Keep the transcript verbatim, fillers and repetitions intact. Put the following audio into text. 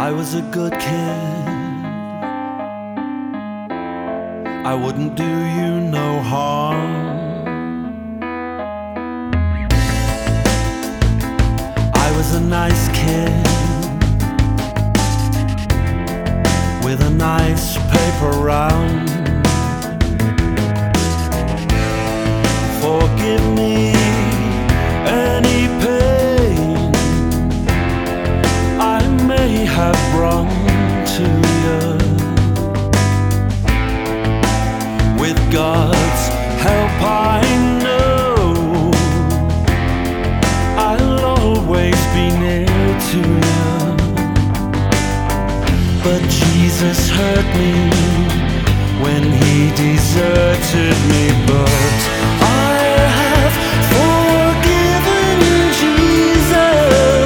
I was a good kid. I wouldn't do you no harm. I was a nice kid with a nice paper round. Forgive me any pain I may have brought to you. With God's help I know I'll always be near to you. But Jesus hurt me when he deserted me.